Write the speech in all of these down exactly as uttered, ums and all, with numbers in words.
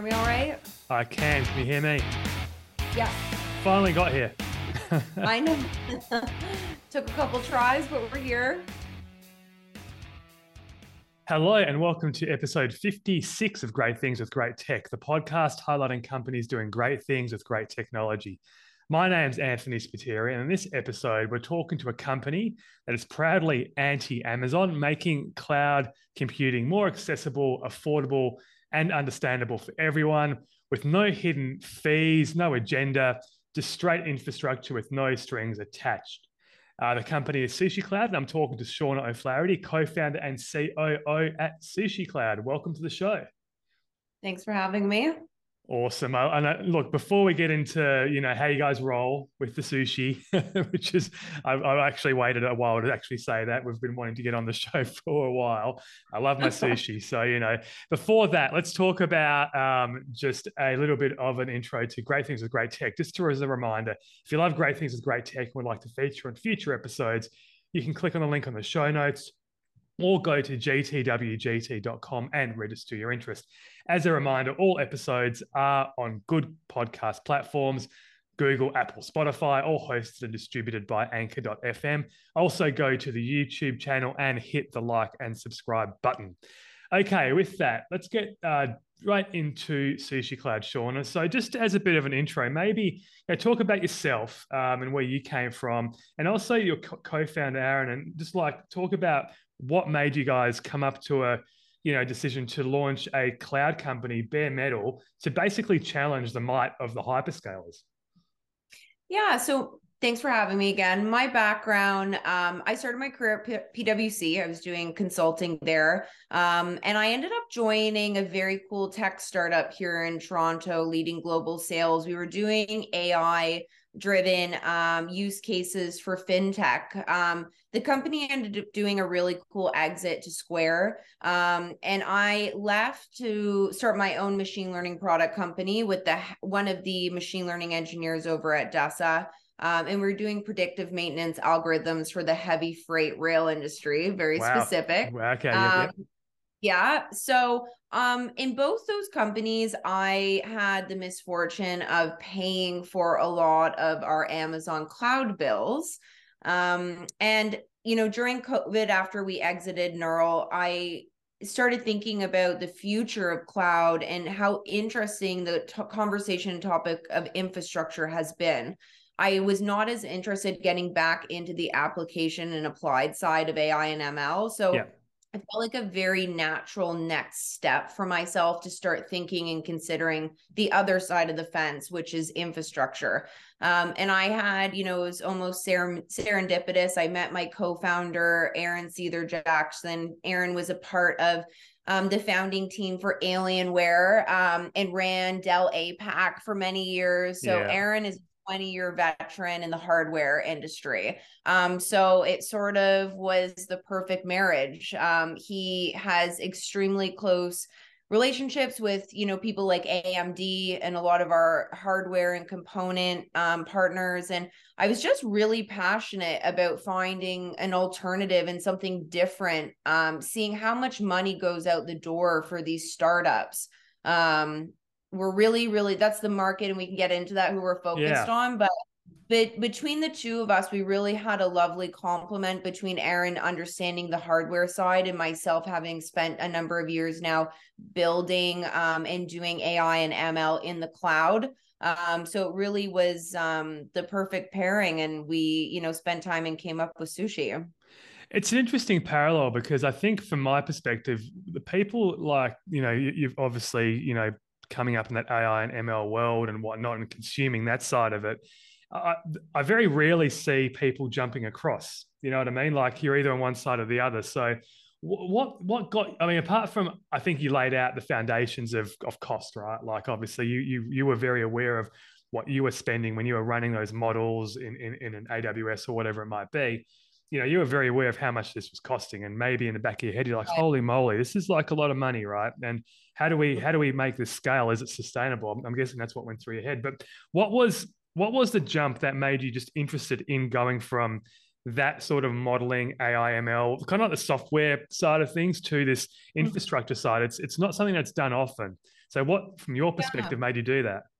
me all right? I can. Can you hear me? Yeah, Finally got here. I know. Took a couple tries, but we're here. Hello and welcome to episode fifty-six of Great Things with Great Tech, the podcast highlighting companies doing great things with great technology. My name's Anthony Spiteri, and in this episode, we're talking to a company that is proudly anti-Amazon, making cloud computing more accessible, affordable, and understandable for everyone, with no hidden fees, no agenda, just straight infrastructure with no strings attached. Uh, the company is Sushi Cloud, and I'm talking to Shauna O'Flaherty, co-founder and C O O at Sushi Cloud. Welcome to the show. Thanks for having me. Awesome. Uh, and uh, look, before we get into, you know, how you guys roll with the sushi, which is, I've, I've actually waited a while to actually say that. We've been wanting to get on the show for a while. I love my sushi. So, you know, before that, let's talk about um, just a little bit of an intro to Great Things with Great Tech. Just to, as a reminder, if you love Great Things with Great Tech and would like to feature on future episodes, you can click on the link on the show notes or go to g t w g t dot com and register your interest. As a reminder, all episodes are on good podcast platforms, Google, Apple, Spotify, all hosted and distributed by anchor dot f m. Also go to the YouTube channel and hit the like and subscribe button. Okay, with that, let's get uh, right into Sushi Cloud, Shauna. So just as a bit of an intro, maybe you know, talk about yourself um, and where you came from, and also your co-founder, Aaron, and just like talk about what made you guys come up to a you know decision to launch a cloud company, bare metal, to basically challenge the might of the hyperscalers. Yeah, so thanks for having me again. My background, um, I started my career at P- PwC. I was doing consulting there. Um, and I ended up joining a very cool tech startup here in Toronto, leading global sales. We were doing A I driven um, use cases for fintech. Um, the company ended up doing a really cool exit to Square. Um, and I left to start my own machine learning product company with the one of the machine learning engineers over at Dasa. Um, and we're doing predictive maintenance algorithms for the heavy freight rail industry, very Wow. specific. Okay. Um, Yep, yep. yeah. So um, in both those companies, I had the misfortune of paying for a lot of our Amazon cloud bills. Um, and, you know, during COVID, after we exited Neural, I started thinking about the future of cloud and how interesting the t- conversation topic of infrastructure has been. I was not as interested getting back into the application and applied side of A I and M L. So Yep. I felt like a very natural next step for myself to start thinking and considering the other side of the fence, which is infrastructure. Um, and I had, you know, it was almost ser- serendipitous. I met my co-founder, Aaron Seether Jackson. Aaron was a part of um, the founding team for Alienware um, and ran Dell A PAC for many years. So Yeah. Aaron is twenty year veteran in the hardware industry. Um, so it sort of was the perfect marriage. Um, he has extremely close relationships with, you know, people like A M D and a lot of our hardware and component um, partners. And I was just really passionate about finding an alternative and something different, um, seeing how much money goes out the door for these startups. Um, we're really, really, that's the market, and we can get into that, who we're focused Yeah. on. But but between the two of us, we really had a lovely complement between Aaron understanding the hardware side and myself having spent a number of years now building um, and doing A I and M L in the cloud. Um, so it really was um, the perfect pairing, and we, you know, spent time and came up with Sushi. It's an interesting parallel because I think from my perspective, the people like, you know, you, you've obviously, you know, coming up in that A I and M L world and whatnot and consuming that side of it. I, I very rarely see people jumping across, you know what I mean? Like you're either on one side or the other. So what, what got, I mean, apart from, I think you laid out the foundations of, of cost, right? Like obviously you, you, you were very aware of what you were spending when you were running those models in, in, in an A W S or whatever it might be. You know, you were very aware of how much this was costing, and maybe in the back of your head, you're like, "Holy moly, this is like a lot of money, right?" And how do we how do we make this scale? Is it sustainable? I'm, I'm guessing that's what went through your head. But what was what was the jump that made you just interested in going from that sort of modeling A I M L, kind of like the software side of things, to this infrastructure side? It's it's not something that's done often. So what, from your Yeah. perspective, made you do that?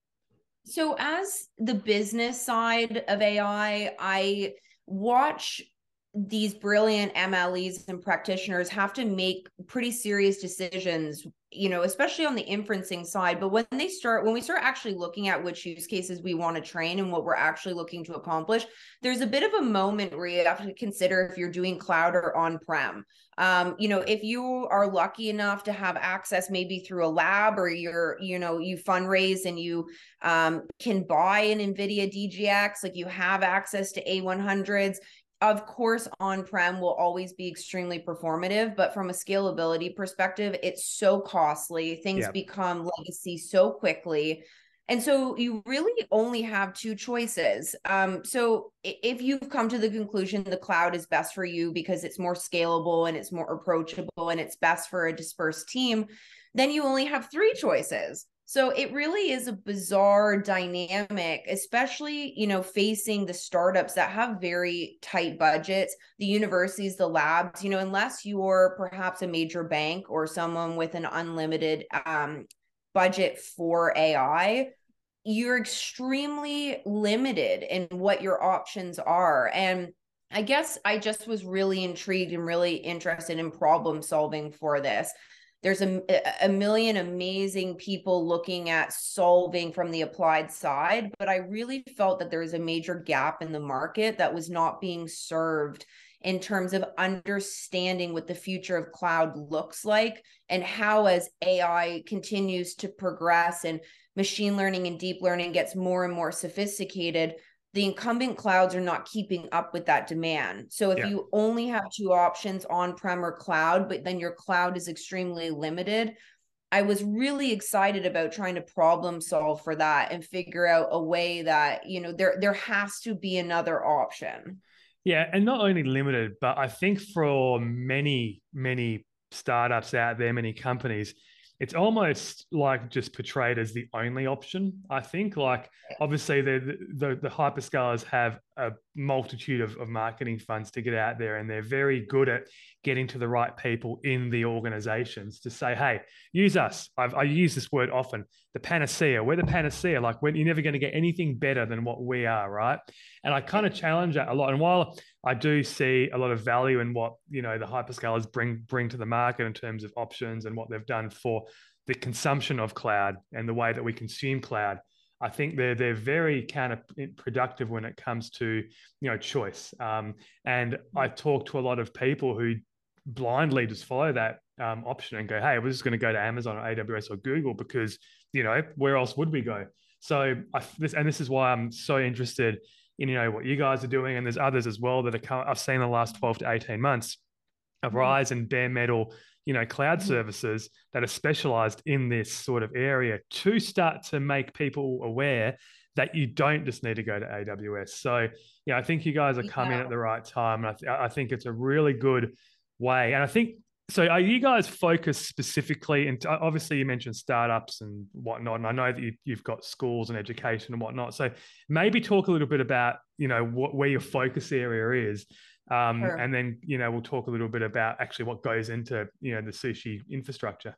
So as the business side of A I, I watch these brilliant M L Es and practitioners have to make pretty serious decisions, you know, especially on the inferencing side. But when they start, when we start actually looking at which use cases we want to train and what we're actually looking to accomplish, there's a bit of a moment where you have to consider if you're doing cloud or on-prem. Um, you know, if you are lucky enough to have access maybe through a lab, or you're, you know, you fundraise and you um, can buy an NVIDIA D G X, like you have access to A one hundreds. Of course, on-prem will always be extremely performative, but from a scalability perspective, it's so costly. Things Yeah. become legacy so quickly. And so you really only have two choices. Um, so if you've come to the conclusion the cloud is best for you because it's more scalable and it's more approachable and it's best for a dispersed team, then you only have three choices. So it really is a bizarre dynamic, especially, you know, facing the startups that have very tight budgets, the universities, the labs, you know, unless you're perhaps a major bank or someone with an unlimited um, budget for A I, you're extremely limited in what your options are. And I guess I just was really intrigued and really interested in problem solving for this. There's a, a million amazing people looking at solving from the applied side, but I really felt that there was a major gap in the market that was not being served in terms of understanding what the future of cloud looks like, and how, as A I continues to progress and machine learning and deep learning gets more and more sophisticated, the incumbent clouds are not keeping up with that demand. So if Yeah. you only have two options, on-prem or cloud, but then your cloud is extremely limited, I was really excited about trying to problem solve for that and figure out a way that, you know, there there has to be another option. Yeah, and not only limited, but I think for many, many startups out there, many companies, it's almost like just portrayed as the only option. I think, like, obviously the the, the hyperscalers have a multitude of, of marketing funds to get out there, and they're very good at getting to the right people in the organizations to say, hey, use us. I've, I use this word often, the panacea. We're the panacea. Like, we're, you're never going to get anything better than what we are, right? And I kind of challenge that a lot. And while I do see a lot of value in what, you know, the hyperscalers bring bring to the market in terms of options and what they've done for the consumption of cloud and the way that we consume cloud, I think they're they're very counterproductive when it comes to, you know, choice. Um, and I talk to a lot of people who blindly just follow that um, option and go, hey, we're just going to go to Amazon or A W S or Google because, you know, where else would we go? So I, this and this is why I'm so interested in, you know, what you guys are doing, and there's others as well that are I've seen in the last twelve to eighteen months, a rise in bare metal, you know, cloud Mm-hmm. services that are specialized in this sort of area to start to make people aware that you don't just need to go to A W S. So, yeah, I think you guys are coming Yeah. at the right time. And I, th- I think it's a really good way. And I think, so are you guys focused specifically, and obviously you mentioned startups and whatnot, and I know that you, you've got schools and education and whatnot. So maybe talk a little bit about, you know, what, where your focus area is. Um, Sure. and then, you know, we'll talk a little bit about actually what goes into, you know, the sushi infrastructure.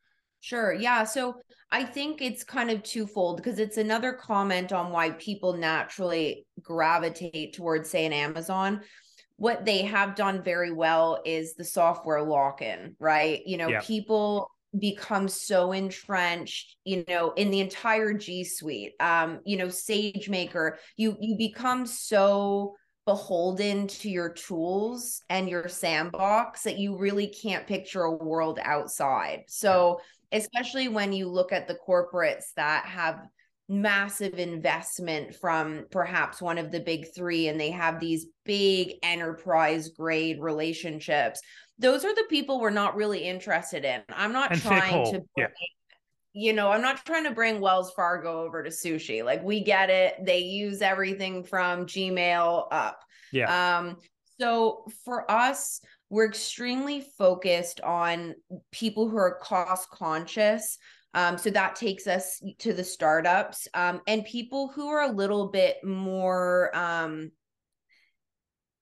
Sure. Yeah. So I think it's kind of twofold, because it's another comment on why people naturally gravitate towards, say, an Amazon. What they have done very well is the software lock-in, right? You know, Yeah. people become so entrenched, you know, in the entire G Suite. Um, you know, SageMaker, you you become so beholden to your tools and your sandbox that you really can't picture a world outside. Yeah. So, especially when you look at the corporates that have massive investment from perhaps one of the big three, and they have these big enterprise grade relationships, those are the people we're not really interested in. I'm not And fair trying to call. Yeah. bring, you know, I'm not trying to bring Wells Fargo over to sushi. Like, we get it. They use everything from Gmail up. Yeah. Um, so for us, we're extremely focused on people who are cost conscious. Um, so that takes us to the startups, um, and people who are a little bit more, um,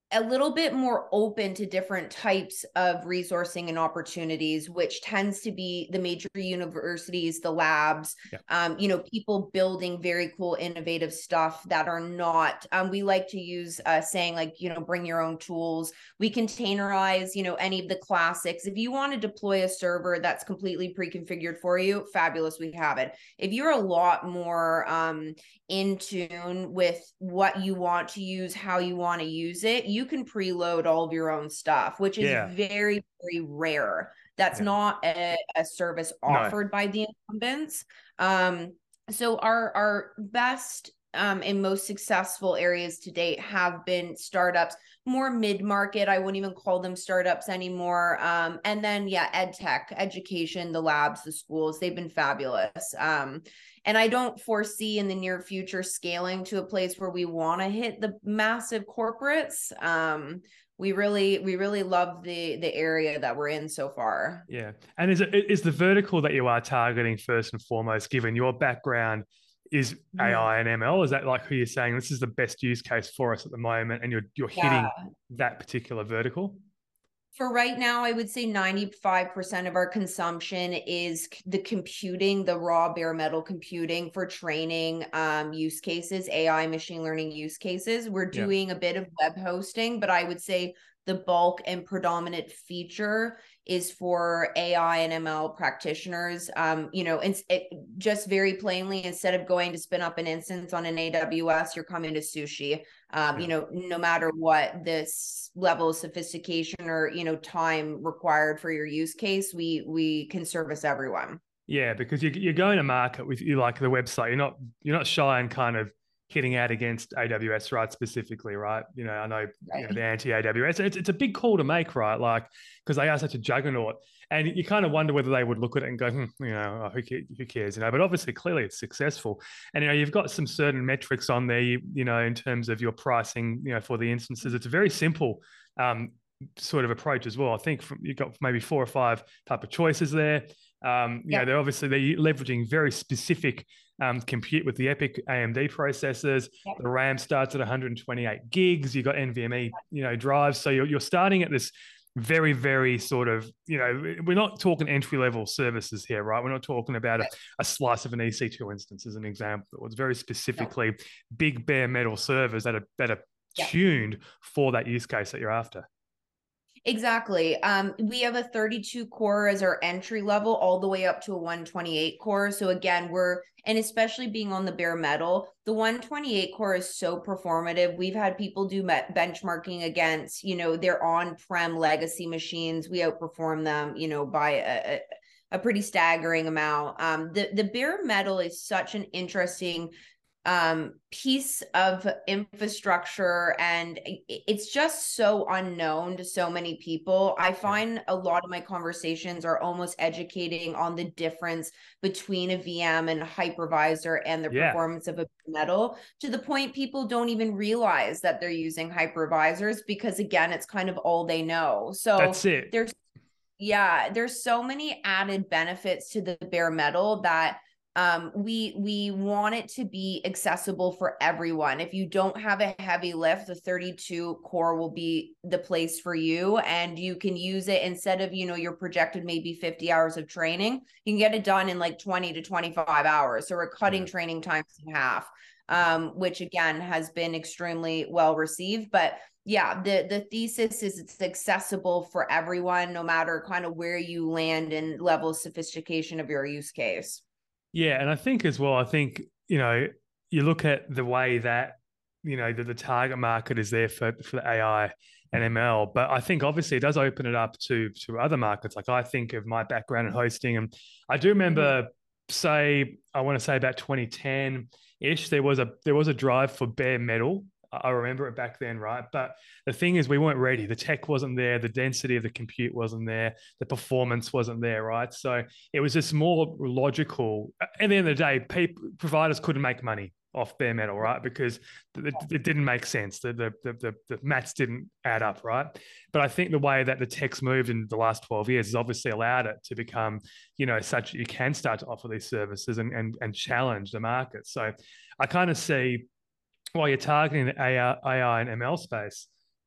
a little bit more open to different types of resourcing and opportunities, which tends to be the major universities, the labs, Yeah. um, you know, people building very cool, innovative stuff that are not, um, we like to use uh, saying like, you know, bring your own tools. We containerize, you know, any of the classics. If you want to deploy a server that's completely pre-configured for you, fabulous, we have it. If you're a lot more um, in tune with what you want to use, how you want to use it, you can preload all of your own stuff, which is Yeah. very, very rare. That's Yeah. not a, a service offered no. by the incumbents. Um, so our our best um, and most successful areas to date have been startups, more mid-market. I wouldn't even call them startups anymore. Um, and then, yeah, ed tech, education, the labs, the schools, they've been fabulous. Um, and I don't foresee in the near future scaling to a place where we want to hit the massive corporates. Um, we really, we really love the the area that we're in so far. Yeah. And is it is the vertical that you are targeting first and foremost, given your background is A I and M L? Is that like who you're saying this is the best use case for us at the moment, and you're you're hitting yeah. that particular vertical? For right now, I would say ninety-five percent of our consumption is the computing, the raw bare metal computing for training um, use cases, A I machine learning use cases. We're doing yeah. a bit of web hosting, but I would say the bulk and predominant feature is for A I and M L practitioners. Um, you know, it's it, just very plainly, instead of going to spin up an instance on an A W S, you're coming to Sushi. Um, yeah. You know, no matter what this level of sophistication or, you know, time required for your use case, we we can service everyone. Yeah, because you, you're going to market with you like the website. You're not you're not shy and kind of hitting out against A W S, right? Specifically, right? You know, I know, right. you know the anti-A W S. It's, it's a big call to make, right? Like, because they are such a juggernaut. And you kind of wonder whether they would look at it and go, hmm, you know, oh, who, who cares, you know? But obviously, clearly it's successful. And, you know, you've got some certain metrics on there, you, you know, in terms of your pricing, you know, for the instances. It's a very simple um, sort of approach as well. I think from, you've got maybe four or five type of choices there. Um, you yep. know, they're obviously they're leveraging very specific um, compute with the EPYC A M D processors. Yep. The RAM starts at one hundred twenty-eight gigs. You've got NVMe, you know, drives. So you're, you're starting at this very, very sort of, you know, we're not talking entry level services here, right? We're not talking about a, a slice of an E C two instance as an example. It's very specifically yep. big bare metal servers that are that are yep. tuned for that use case that you're after. Exactly. Um, we have a thirty-two core as our entry level, all the way up to a one twenty-eight core. So again, we're, and especially being on the bare metal, the one twenty-eight core is so performative. We've had people do benchmarking against, you know, their on-prem legacy machines. We outperform them, you know, by a, a, a pretty staggering amount. Um, the, the bare metal is such an interesting um piece of infrastructure, and it's just so unknown to so many people. I find a lot of my conversations are almost educating on the difference between a V M and a hypervisor and the yeah. performance of a metal, to the point people don't even realize that they're using hypervisors, because again, it's kind of all they know. So that's it. There's yeah, there's so many added benefits to the bare metal that um we we want it to be accessible for everyone. If you don't have a heavy lift, the thirty-two core will be the place for you, and you can use it instead of, you know, your projected maybe fifty hours of training. You can get it done in like twenty to twenty-five hours. So we're cutting yeah. training times in half, um which again has been extremely well received. But yeah, the the thesis is it's accessible for everyone, no matter kind of where you land and level of sophistication of your use case. Yeah, and I think as well, I think, you know, you look at the way that, you know, the, the target market is there for, for the A I and M L, but I think obviously it does open it up to to other markets. Like I think of my background in hosting, and I do remember, say, I want to say about twenty ten-ish, there was a there was a drive for bare metal. I remember it back then, right? But the thing is, we weren't ready. The tech wasn't there. The density of the compute wasn't there. The performance wasn't there, right? So it was just more logical. At the end of the day, people, providers couldn't make money off bare metal, right? Because it, it didn't make sense. The, the, the, the, the maths didn't add up, right? But I think the way that the tech's moved in the last twelve years has obviously allowed it to become, you know, such that you can start to offer these services and, and, and challenge the market. So I kind of see, while you're targeting the A I, A I and M L space,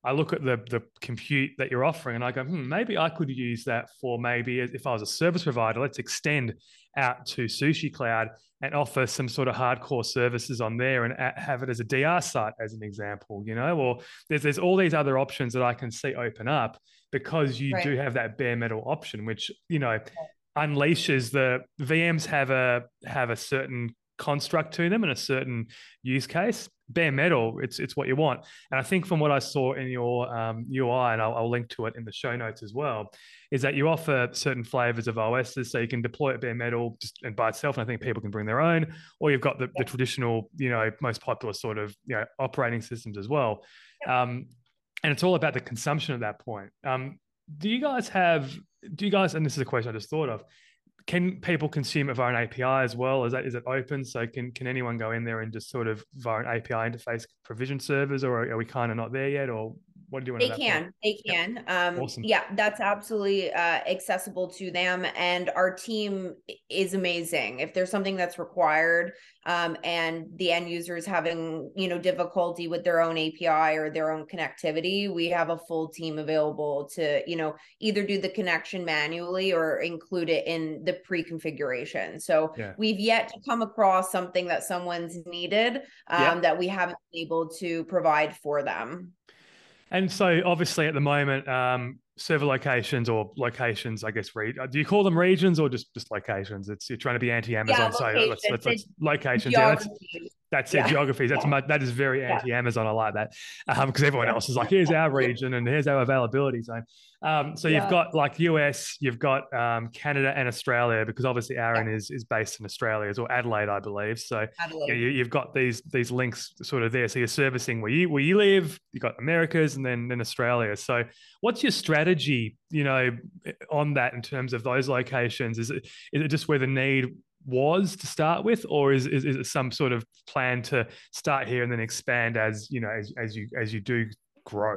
I look at the the compute that you're offering and I go, hmm, maybe I could use that for maybe if I was a service provider, let's extend out to Sushi Cloud and offer some sort of hardcore services on there and have it as a D R site as an example, you know, or there's, there's all these other options that I can see open up because you Right. do have that bare metal option, which, you know, unleashes the V Ms have a, have a certain construct to them and a certain use case. Bare metal, it's it's what you want. And I think from what I saw in your um, U I, and I'll, I'll link to it in the show notes as well, is that you offer certain flavors of O Ss, so you can deploy it bare metal just and by itself. And I think people can bring their own, or you've got the, the traditional, you know, most popular sort of, you know, operating systems as well. Um, and it's all about the consumption at that point. Um, do you guys have? Do you guys? And this is a question I just thought of. Can people consume it via an A P I as well? Is that is it open? So can can anyone go in there and just sort of via an A P I interface provision servers, or are we kind of not there yet? Or what do you want They at that point? can, they Yep. can. Um, Awesome. yeah, that's absolutely uh, accessible to them. And our team is amazing. If there's something that's required um, and the end user is having, you know, difficulty with their own A P I or their own connectivity, we have a full team available to, you know, either do the connection manually or include it in the pre-configuration. So Yeah. we've yet to come across something that someone's needed um, Yeah. that we haven't been able to provide for them. And so obviously at the moment, um, server locations or locations, I guess, re- do you call them regions or just just locations? It's you're trying to be Yeah, anti-Amazon, so let's location, let's the let's locations. Yeah, that's geography. that's it. Yeah, Geographies. That's yeah, much, that is very yeah, anti-Amazon. I like that because um, everyone yeah, else is like, here's our region and here's our availability zone. Um, so you've yeah, got like U S, you've got um, Canada and Australia because obviously yeah. Aaron is is based in Australia or Adelaide, I believe. So you know, Adelaide. you, you've got these these links sort of there. So you're servicing where you where you live. You've got Americas and then then Australia. So what's your strategy? You know, on that in terms of those locations? Is it is it just where the need was to start with, or is, is is it some sort of plan to start here and then expand as you know as, as you as you do grow?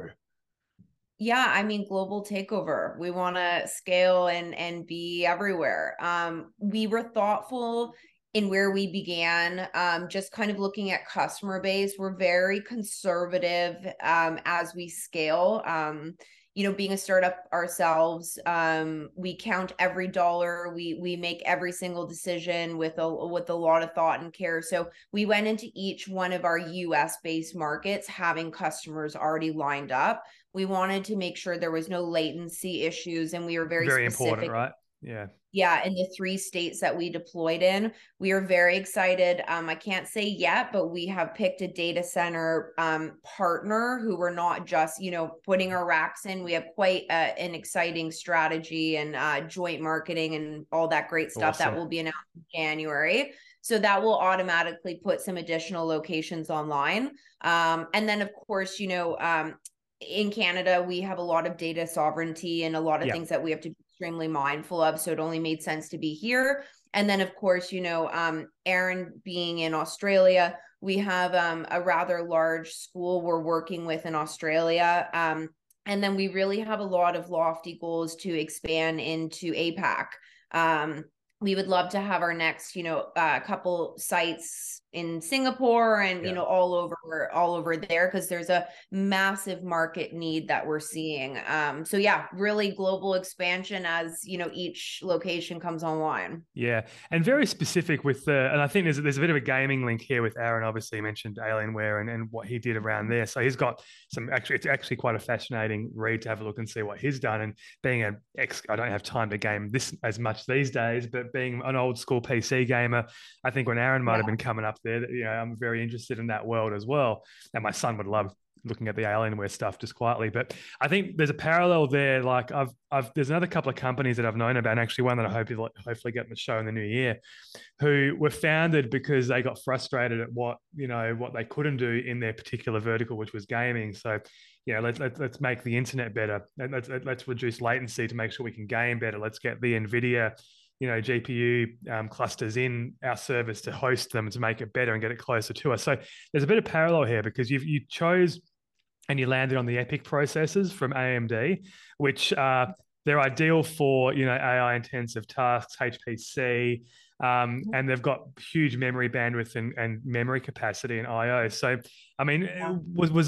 Yeah, I mean global takeover. We want to scale and and be everywhere. Um, we were thoughtful in where we began, um, just kind of looking at customer base. We're very conservative um, as we scale. Um, you know, being a startup ourselves, um, we count every dollar. We we make every single decision with a with a lot of thought and care. So we went into each one of our U S based markets having customers already lined up. We wanted to make sure there was no latency issues, and we were very Very important, specific. right? Yeah. Yeah, in the three states that we deployed in, we are very excited. Um, I can't say yet, but we have picked a data center um, partner who we're not just, you know, putting our racks in. We have quite uh, an exciting strategy and uh, joint marketing and all that great stuff that Awesome. will be announced in January. So that will automatically put some additional locations online. Um, and then, of course, you know, um, in Canada, we have a lot of data sovereignty and a lot of Yeah. things that we have to be extremely mindful of. So it only made sense to be here. And then, of course, you know, um, Aaron being in Australia, we have um, a rather large school we're working with in Australia. Um, and then we really have a lot of lofty goals to expand into APAC. Um, we would love to have our next, you know, uh, couple sites in Singapore and, you Yeah. know, all over, all over there, because there's a massive market need that we're seeing. Um, so yeah, really global expansion as, you know, each location comes online. Yeah, and very specific with the, and I think there's there's a bit of a gaming link here with Aaron. Obviously, you mentioned Alienware and, and what he did around there. So he's got some actually, it's actually quite a fascinating read to have a look and see what he's done. And being an ex, I don't have time to game this as much these days, but being an old school P C gamer, I think when Aaron might Yeah. have been coming up there, you know, I'm very interested in that world as well. And my son would love looking at the Alienware stuff just quietly. But I think there's a parallel there. Like I've, I've, there's another couple of companies that I've known about, and actually one that I hope you'll hopefully get in the show in the new year, who were founded because they got frustrated at what, you know, what they couldn't do in their particular vertical, which was gaming. So, you know, let's, let's, let's make the internet better. Let's, let's reduce latency to make sure we can game better. Let's get the NVIDIA, you know, G P U um, clusters in our service to host them to make it better and get it closer to us. So there's a bit of parallel here because you've, you chose and you landed on the EPYC processors from A M D, which uh, they're ideal for, you know, A I intensive tasks, H P C, um, and they've got huge memory bandwidth and, and memory capacity and I O. So, I mean, Yeah. was was that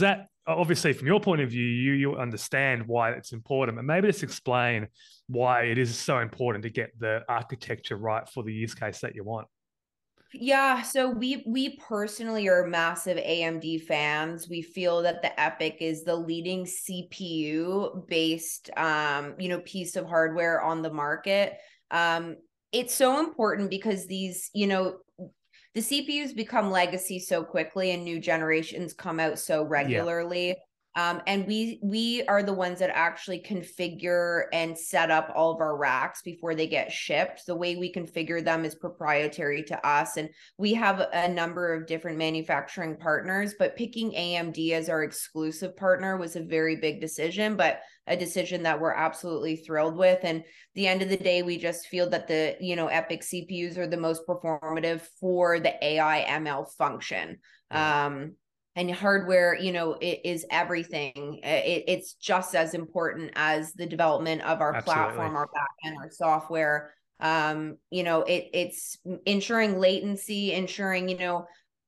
obviously from your point of view, you you understand why it's important, but maybe just explain why it is so important to get the architecture right for the use case that you want. Yeah, so we we personally are massive A M D fans. We feel that the EPYC is the leading C P U based um, you know, piece of hardware on the market. Um, it's so important because these, you know, the C P Us become legacy so quickly and new generations come out so Yeah, regularly. Um, and we we are the ones that actually configure and set up all of our racks before they get shipped. The way we configure them is proprietary to us, and we have a number of different manufacturing partners. But picking A M D as our exclusive partner was a very big decision, but a decision that we're absolutely thrilled with. And the end of the day, we just feel that the, you know, EPYC C P Us are the most performative for the A I M L function. yeah, Um, and hardware, you know, it is everything. It, it's just as important as the development of our absolutely. platform, our backend, our software. Um, you know, it it's ensuring latency, ensuring, you know,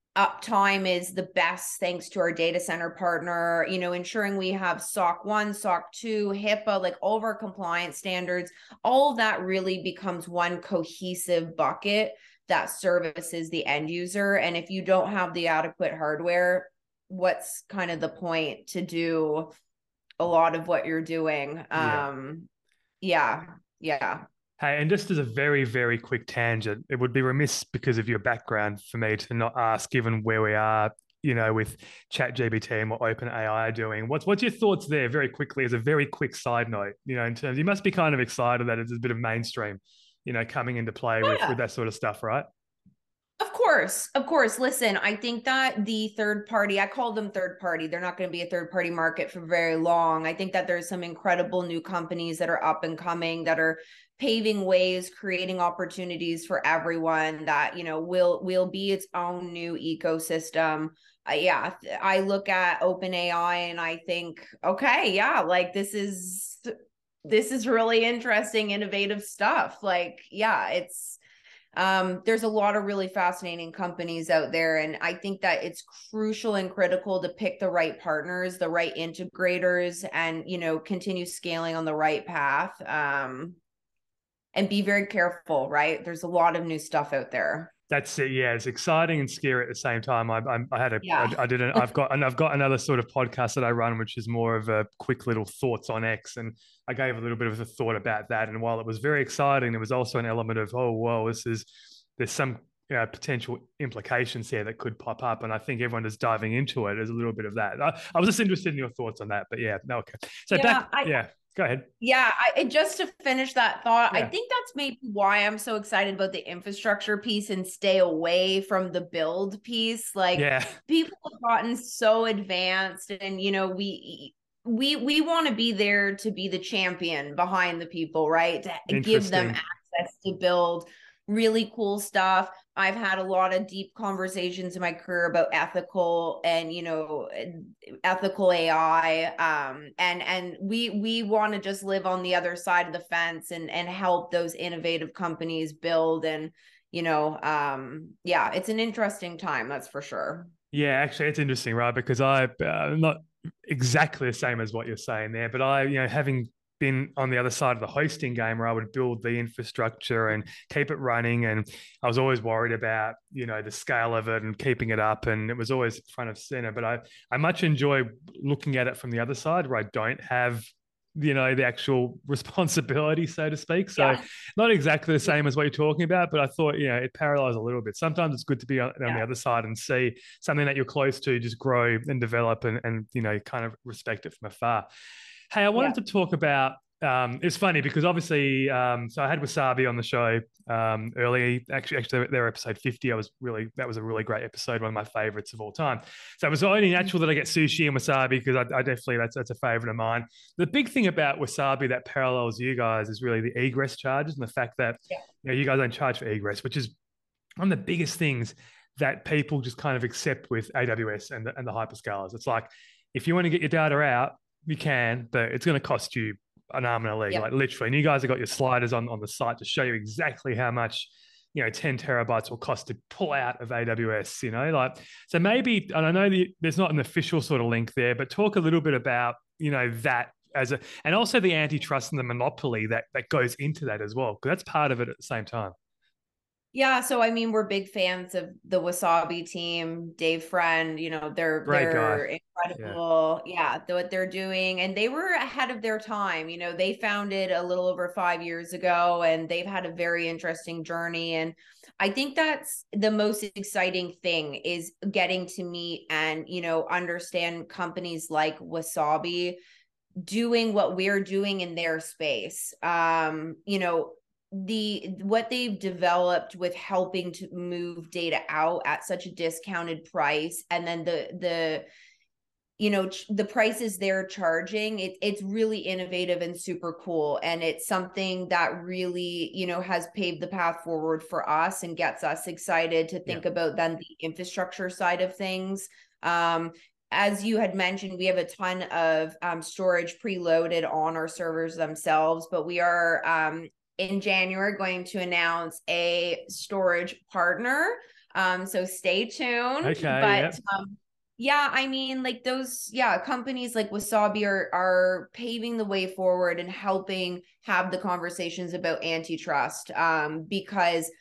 uptime is the best thanks to our data center partner, you know, ensuring we have S O C one, S O C two, HIPAA, like all of our compliance standards. All of that really becomes one cohesive bucket that services the end user. And if you don't have the adequate hardware, what's kind of the point to do a lot of what you're doing? Yeah. Um, yeah, yeah. Hey, and just as a very, very quick tangent, it would be remiss because of your background for me to not ask, given where we are, you know, with ChatGPT and what OpenAI are doing. What's what's your thoughts there, very quickly, as a very quick side note? You know, in terms, you must be kind of excited that it's a bit of mainstream, you know, coming into play with with Yeah. that sort of stuff, right? Of course, of course. Listen, I think that the third party, I call them third party. They're not going to be a third party market for very long. I think that there's some incredible new companies that are up and coming that are paving ways, creating opportunities for everyone that, you know, will will be its own new ecosystem. Uh, yeah, I look at OpenAI and I think, okay, yeah, like this is this is really interesting, innovative stuff. Like, yeah, it's um, there's a lot of really fascinating companies out there. And I think that it's crucial and critical to pick the right partners, the right integrators, and, you know, continue scaling on the right path. Um, and be very careful, right? There's a lot of new stuff out there. That's it. Yeah, it's exciting and scary at the same time. I, I, I had a, Yeah. I, I didn't. I've got, and I've got another sort of podcast that I run, which is more of a quick little thoughts on X, and I gave a little bit of a thought about that. And while it was very exciting, there was also an element of, oh, whoa, this is there's some you know, potential implications here that could pop up, and I think everyone is diving into it. There's a little bit of that. I, I was just interested in your thoughts on that, but yeah, no, okay. So Yeah. back, I, yeah, go ahead. Yeah, I just to finish that thought, I Yeah, think that's maybe why I'm so excited about the infrastructure piece and stay away from the build piece. Like yeah, people have gotten so advanced and you know, we we we want to be there to be the champion behind the people, right? To give them interesting. access to build really cool stuff. I've had a lot of deep conversations in my career about ethical and you know ethical A I um and and we we want to just live on the other side of the fence and and help those innovative companies build and you know um yeah, it's an interesting time, that's for sure. Yeah, actually, it's interesting, right? Because I, uh, not exactly the same as what you're saying there, but I, you know, having been on the other side of the hosting game where I would build the infrastructure and keep it running, and I was always worried about, you know, the scale of it and keeping it up, and it was always front of center. But I, I much enjoy looking at it from the other side where I don't have you know the actual responsibility, so to speak. So Yeah, not exactly the yeah, same as what you're talking about, but I thought you know it parallels a little bit. Sometimes it's good to be on, on the yeah, other side and see something that you're close to just grow and develop and, and you know kind of respect it from afar. Hey, I yeah. wanted to talk about. Um, it's funny because obviously, um, so I had Wasabi on the show um, early. Actually, actually, their episode fifty. I was really that was a really great episode, one of my favorites of all time. So it was only natural that I get sushi and wasabi because I, I definitely that's that's a favorite of mine. The big thing about wasabi that parallels you guys is really the egress charges and the fact that Yeah. you know you guys don't charge for egress, which is one of the biggest things that people just kind of accept with A W S and the, and the hyperscalers. It's like if you want to get your data out, you can, but it's going to cost you an arm and a leg, Yep. like literally. And you guys have got your sliders on, on the site to show you exactly how much you know, ten terabytes will cost to pull out of A W S, you know, like, so maybe, and I know the, there's not an official sort of link there, but talk a little bit about, you know, that as a, and also the antitrust and the monopoly that that goes into that as well, because that's part of it at the same time. Yeah, so I mean, we're big fans of the Wasabi team, Dave Friend, you know, they're Great guy. they're Yeah. incredible. Yeah, the, what they're doing. And they were ahead of their time. You know, they founded a little over five years ago and they've had a very interesting journey. And I think that's the most exciting thing is getting to meet and, you know, understand companies like Wasabi doing what we're doing in their space. Um, you know, the what they've developed with helping to move data out at such a discounted price, and then the the you know the prices they're charging, it, it's really innovative and super cool, and it's something that really, you know, has paved the path forward for us and gets us excited to think Yeah. about then the infrastructure side of things. um as you had mentioned, we have a ton of um, storage preloaded on our servers themselves, but we are um, in January going to announce a storage partner. Um, so stay tuned. Okay. But Yep. um, yeah, I mean, like those, yeah, companies like Wasabi are are paving the way forward and helping have the conversations about antitrust. Um, because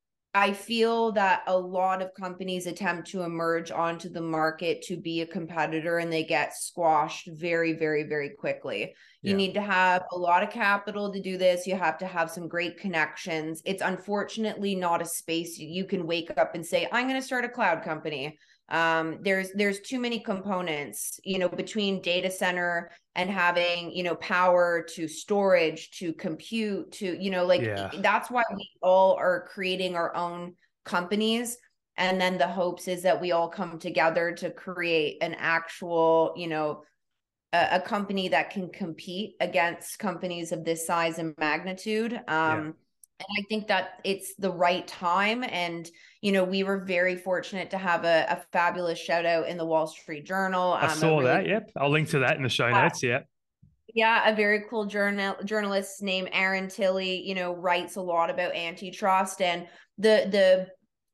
I feel that a lot of companies attempt to emerge onto the market to be a competitor and they get squashed very, very, very quickly. You Yeah. need to have a lot of capital to do this. You have to have some great connections. It's unfortunately not a space you can wake up and say, I'm going to start a cloud company. Um, there's there's too many components, you know, between data center and having, you know, power to storage to compute to, you know, like Yeah. that's why we all are creating our own companies. And then the hopes is that we all come together to create an actual, you know, a, a company that can compete against companies of this size and magnitude. Yeah. Um, and I think that it's the right time. And, you know, we were very fortunate to have a, a fabulous shout out in the Wall Street Journal. I Um, a saw really that. Yep. I'll link to that in the show uh, notes. Yeah. yeah, a very cool journal journalist named Aaron Tilley, you know, writes a lot about antitrust. And the the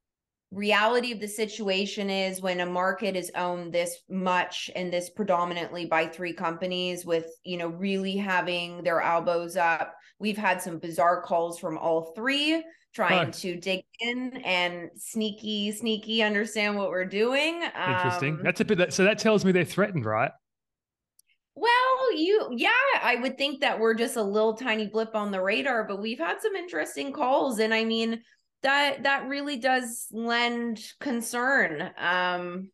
reality of the situation is when a market is owned this much and this predominantly by three companies with, you know, really having their elbows up. We've had some bizarre calls from all three Oh, trying to dig in and sneaky, sneaky understand what we're doing. interesting. Um, That's a bit. That, so that tells me they're threatened, right? Well, you, yeah, I would think that we're just a little tiny blip on the radar, but we've had some interesting calls, and I mean that that really does lend concern. Um,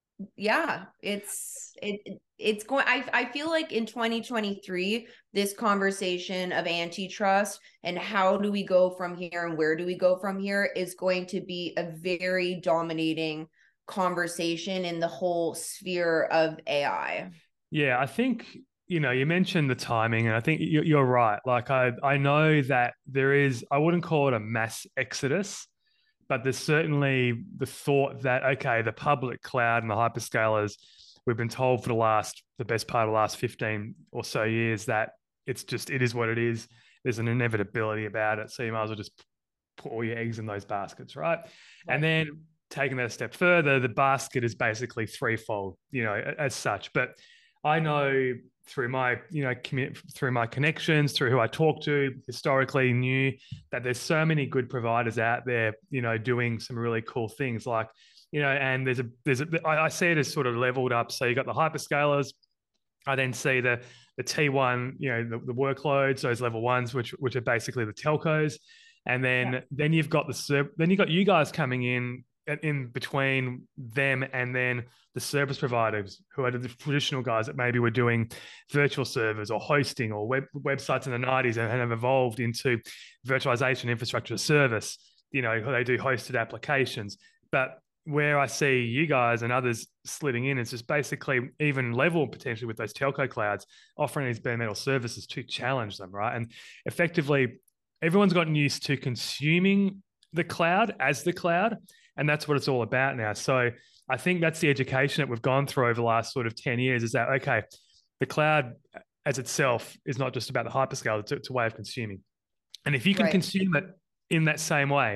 yeah, it's it it's going. I I feel like in twenty twenty-three, this conversation of antitrust and how do we go from here and where do we go from here is going to be a very dominating conversation in the whole sphere of A I. Yeah, I think, you know, you mentioned the timing, and I think you- you're right. Like, I I know that there is, I wouldn't call it a mass exodus, but there's certainly the thought that, okay, the public cloud and the hyperscalers, we've been told for the last, the best part of the last fifteen or so years that it's just, it is what it is. There's an inevitability about it. So you might as well just put all your eggs in those baskets, right? And Right. then taking that a step further, the basket is basically threefold, you know, as such. But I know through my, you know, commu- through my connections, through who I talk to, historically knew that there's so many good providers out there, you know, doing some really cool things. Like, you know, and there's a there's a I I see it as sort of leveled up. So you got the hyperscalers. I then see the the T one, you know, the, the workloads, those level ones, which which are basically the telcos, and Yeah. then then you've got the then you've got you guys coming in in between them and then the service providers who are the traditional guys that maybe were doing virtual servers or hosting or web websites in the nineties and have evolved into virtualization infrastructure as a service. You know, they do hosted applications, but where I see you guys and others slitting in is just basically even level potentially with those telco clouds, offering these bare metal services to challenge them, right? And effectively, everyone's gotten used to consuming the cloud as the cloud, and that's what it's all about now. So I think that's the education that we've gone through over the last sort of ten years is that, okay, the cloud as itself is not just about the hyperscale, it's, it's a way of consuming. And if you can Right. consume it in that same way,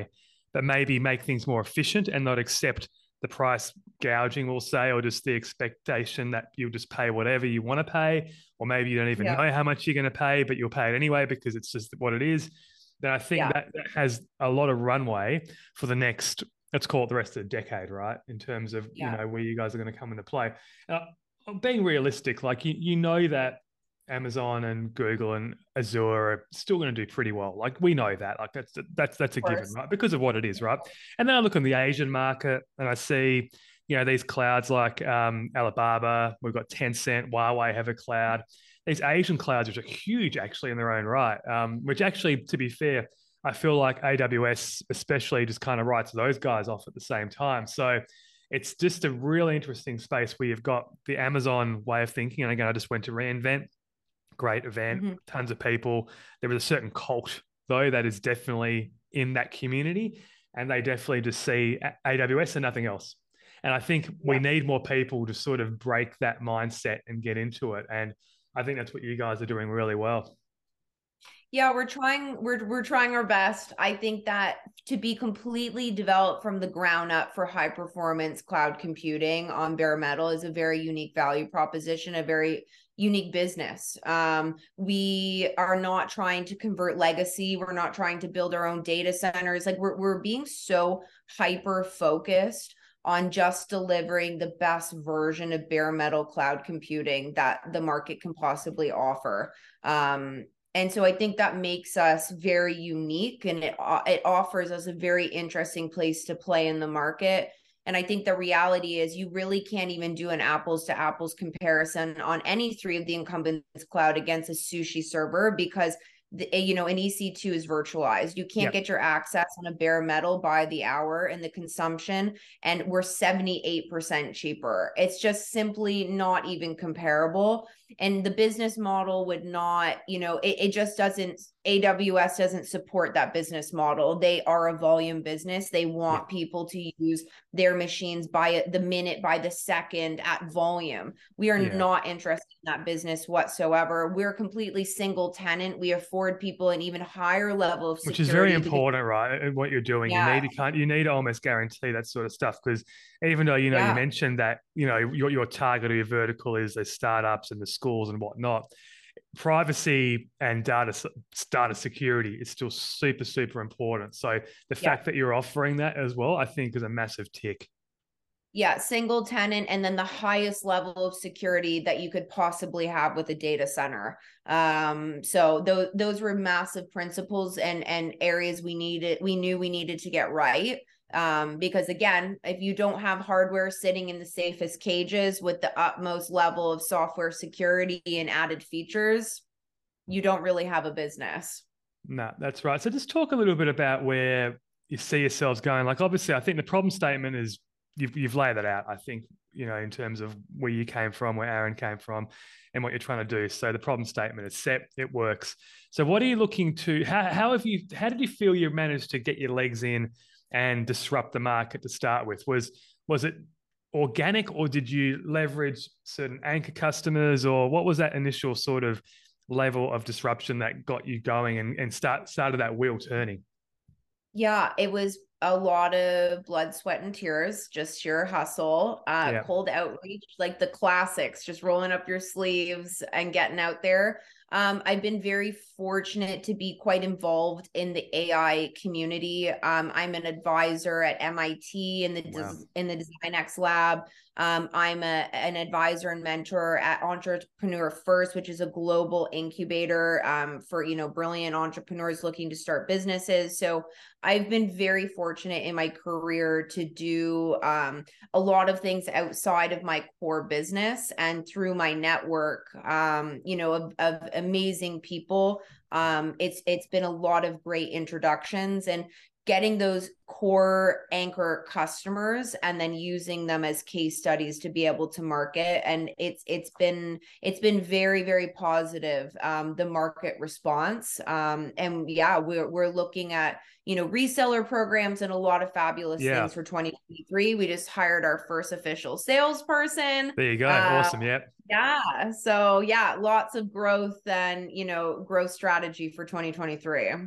but maybe make things more efficient and not accept the price gouging, we'll say, or just the expectation that you'll just pay whatever you want to pay, or maybe you don't even Yeah. know how much you're going to pay, but you'll pay it anyway because it's just what it is. Then I think Yeah. that, that has a lot of runway for the next, let's call it the rest of the decade, right? In terms of, you Yeah. know, where you guys are going to come into play. Now, being realistic, like you, you know that Amazon and Google and Azure are still going to do pretty well. Like we know that, like that's that's that's a given, right? Because of what it is, right? And then I look in the Asian market and I see, you know, these clouds like um, Alibaba. We've got Tencent, Huawei have a cloud. These Asian clouds, which are huge actually in their own right, um, which actually, to be fair, I feel like A W S especially just kind of writes those guys off at the same time. So it's just a really interesting space where you've got the Amazon way of thinking. And again, I just went to reInvent, great event, Mm-hmm. tons of people. There is a certain cult, though, that is definitely in that community. And they definitely just see A W S and nothing else. And I think we Yeah. need more people to sort of break that mindset and get into it. And I think that's what you guys are doing really well. Yeah, we're trying we're we're trying our best. I think that to be completely developed from the ground up for high performance cloud computing on bare metal is a very unique value proposition, a very unique business. Um, we are not trying to convert legacy. We're not trying to build our own data centers. Like we're we're being so hyper focused on just delivering the best version of bare metal cloud computing that the market can possibly offer. Um, and so I think that makes us very unique, and it it offers us a very interesting place to play in the market. And I think the reality is you really can't even do an apples to apples comparison on any three of the incumbents cloud against a Sushi server, because the, you know, an E C two is virtualized. You can't Yep. get your access on a bare metal by the hour and the consumption, and we're seventy-eight percent cheaper. It's just simply not even comparable. And the business model would not, you know, it, it just doesn't, A W S doesn't support that business model. They are a volume business. They want Yep. people to use their machines by the minute, by the second at volume. We are Yeah. not interested in that business whatsoever. We're completely single tenant. We afford people an even higher level of Which is very security because, important, right? What you're doing, you yeah, need to can't you need to almost guarantee that sort of stuff because even though you know you yeah. mentioned that you know your your target or your vertical is the startups and the schools and whatnot, privacy and data data security is still super super important. So the Yeah. fact that you're offering that as well, I think, is a massive tick. Yeah, single tenant, and then the highest level of security that you could possibly have with a data center. Um, so those those were massive principles and and areas we needed, we knew we needed to get right. Um, because again, if you don't have hardware sitting in the safest cages with the utmost level of software security and added features, you don't really have a business. No, that's right. So just talk a little bit about where you see yourselves going. Like obviously, I think the problem statement is you've you've laid that out. I think you know in terms of where you came from, where Aaron came from, and what you're trying to do. So the problem statement is set. It works. So what are you looking to? How how have you? How did you feel you managed to get your legs in and disrupt the market to start with? Was was it organic, or did you leverage certain anchor customers, or what was that initial sort of level of disruption that got you going and, and start started that wheel turning? Yeah, it was a lot of blood, sweat, and tears, just sheer hustle, uh, Yeah. cold outreach, like the classics, just rolling up your sleeves and getting out there. Um, I've been very fortunate to be quite involved in the A I community. Um, I'm an advisor at M I T in the Wow. in the Design X Lab. Um, I'm a, an advisor and mentor at Entrepreneur First, which is a global incubator um, for you know brilliant entrepreneurs looking to start businesses. So I've been very fortunate in my career to do um, a lot of things outside of my core business, and through my network, um, you know, of, of amazing people. Um, it's it's been a lot of great introductions and getting those core anchor customers and then using them as case studies to be able to market. And it's it's been it's been very very positive, um, the market response. Um, and yeah, we're we're looking at you know reseller programs and a lot of fabulous Yeah. things for twenty twenty-three. We just hired our first official salesperson. There you go. Uh, Awesome. Yeah. yeah. So yeah, lots of growth and, you know, growth strategy for twenty twenty-three.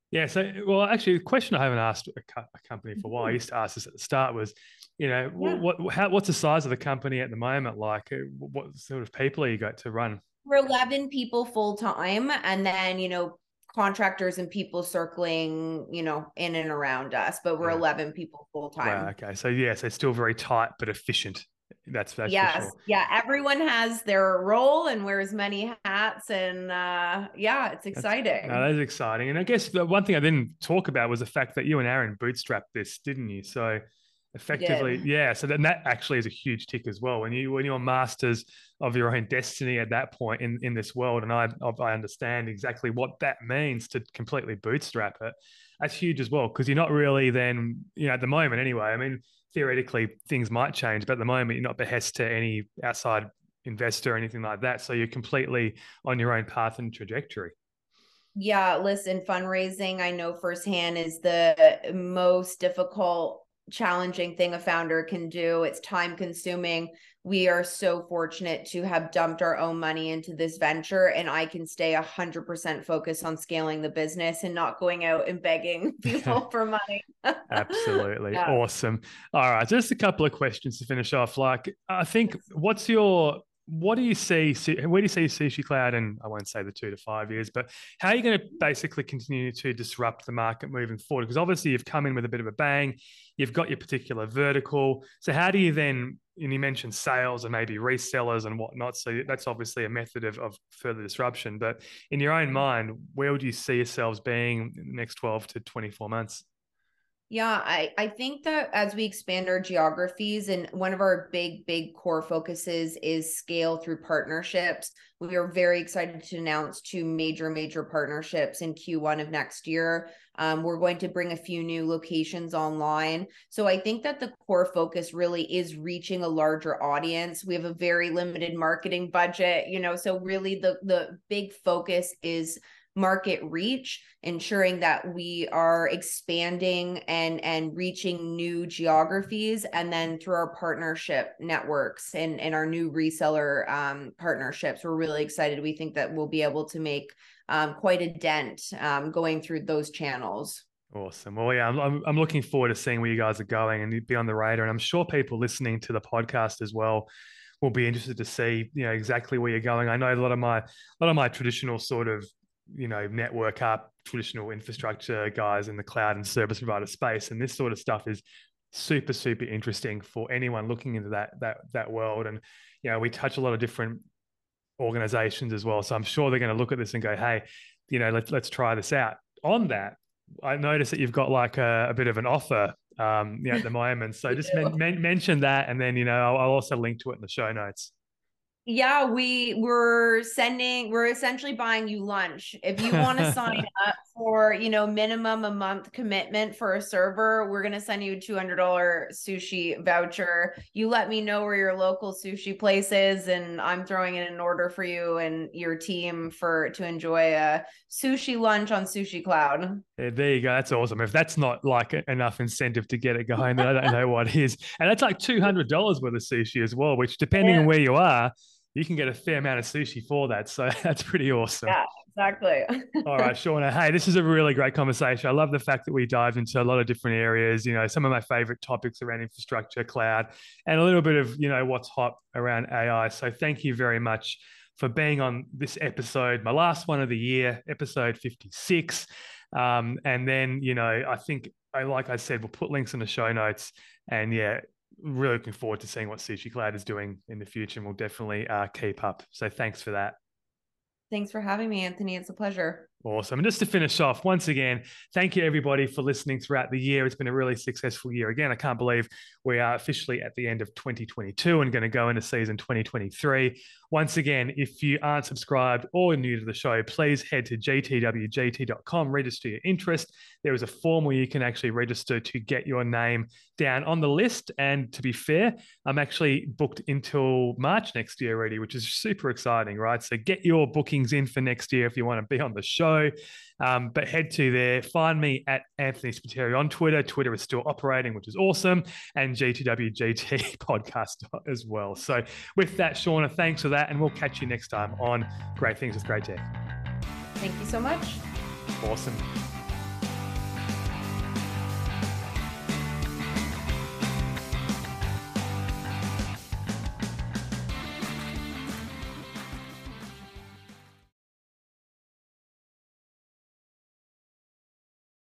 Yeah. So, well, actually, the question I haven't asked a, co- a company for a while, I Mhm. used to ask this at the start was, you know, Yeah. what, how, what's the size of the company at the moment? Like, uh, what sort of people are you got to run? We're eleven people full time, and then, you know, contractors and people circling, you know, in and around us, but we're Yeah. eleven people full Wow. time. Okay. So, yeah, so still very tight but efficient. That's that's for Yes. sure. Yeah. Everyone has their role and wears many hats. And uh, yeah, it's That's no, exciting. that's exciting. And I guess the one thing I didn't talk about was the fact that you and Aaron bootstrapped this, didn't you? So We effectively, did. yeah. So then that actually is a huge tick as well. When you when you're masters of your own destiny at that point in, in this world, and I I understand exactly what that means to completely bootstrap it. That's huge as well because you're not really then, you know, at the moment anyway. I mean, theoretically things might change, but at the moment you're not behest to any outside investor or anything like that. So you're completely on your own path and trajectory. Yeah, listen, fundraising, I know firsthand, is the most difficult, challenging thing a founder can do. It's time consuming. We are so fortunate to have dumped our own money into this venture, and I can stay one hundred percent focused on scaling the business and not going out and begging people for money. Absolutely. Yeah. Awesome. All right. Just a couple of questions to finish off. Like, I think, what's your, what do you see, where do you see Sushi Cloud in, I won't say the two to five years, but how are you going to basically continue to disrupt the market moving forward? Because obviously you've come in with a bit of a bang, you've got your particular vertical. So how do you then, and you mentioned sales and maybe resellers and whatnot. So that's obviously a method of, of further disruption. But in your own mind, where would you see yourselves being in the next twelve to twenty-four months? Yeah, I, I think that as we expand our geographies, and one of our big, big core focuses is scale through partnerships. We are very excited to announce two major, major partnerships in Q one of next year. Um, we're going to bring a few new locations online. So I think that the core focus really is reaching a larger audience. We have a very limited marketing budget, you know, so really the the big focus is market reach, ensuring that we are expanding and and reaching new geographies, and then through our partnership networks and and our new reseller um, partnerships, we're really excited. We think that we'll be able to make um, quite a dent um, going through those channels. Awesome. Well, yeah, I'm, I'm, I'm looking forward to seeing where you guys are going and be on the radar. And I'm sure people listening to the podcast as well will be interested to see, you know, exactly where you're going. I know a lot of my, a lot of my traditional sort of, you know, network up, traditional infrastructure guys in the cloud and service provider space. And this sort of stuff is super, super interesting for anyone looking into that, that, that world. And, you know, we touch a lot of different organizations as well. So I'm sure they're going to look at this and go, hey, you know, let's, let's try this out. On that, I noticed that you've got like a, a bit of an offer um, yeah, at the moment. So just men, men, mention that, and then you know I'll, I'll also link to it in the show notes. Yeah, we were sending, we're essentially buying you lunch. If you want to sign up for, you know, minimum a month commitment for a server, we're going to send you a two hundred dollars sushi voucher. You let me know where your local sushi place is, and I'm throwing in an order for you and your team for to enjoy a sushi lunch on Sushi Cloud. Yeah, there you go. That's awesome. If that's not like enough incentive to get it going, then I don't know what is. And that's like two hundred dollars worth of sushi as well, which depending on where you are, you can get a fair amount of sushi for that. So that's pretty awesome. Yeah, exactly. All right, Shauna. Hey, this is a really great conversation. I love the fact that we dived into a lot of different areas. You know, some of my favorite topics around infrastructure, cloud, and a little bit of, you know, what's hot around A I. So thank you very much for being on this episode, my last one of the year, episode fifty-six. Um, and then, you know, I think, I like I said, we'll put links in the show notes. And yeah, really looking forward to seeing what Sushi Cloud is doing in the future. And we'll definitely uh, keep up. So thanks for that. Thanks for having me, Anthony. It's a pleasure. Awesome. And just to finish off, once again, thank you everybody for listening throughout the year. It's been a really successful year. Again, I can't believe we are officially at the end of twenty twenty-two and going to go into season twenty twenty-three. Once again, if you aren't subscribed or new to the show, please head to g t w j t dot com, register your interest. There is a form where you can actually register to get your name down on the list. And to be fair, I'm actually booked until March next year already, which is super exciting, right? So get your bookings in for next year if you want to be on the show. Um, but head to there, find me at Anthony Spiteri on Twitter. Twitter is still operating, which is awesome, and G T W G T podcast as well. So with that, Shauna, thanks for that, and we'll catch you next time on Great Things with Great Tech. Thank you so much. Awesome.